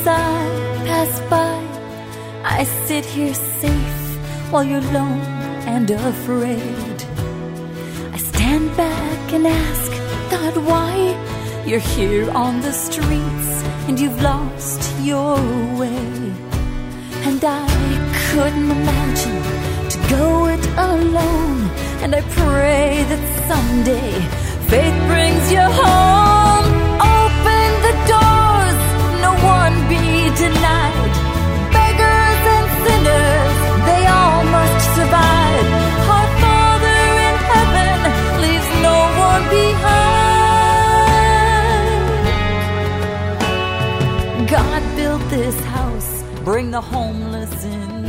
as I pass by, I sit here safe while you're lone and afraid. I stand back and ask, God, why? You're here on the streets and you've lost your way. And I couldn't imagine to go it alone. And I pray that someday faith brings you home. Open the doors, no one be denied. Beggars and sinners, they all must survive. Our Father in heaven leaves no one behind. God built this house, bring the homeless in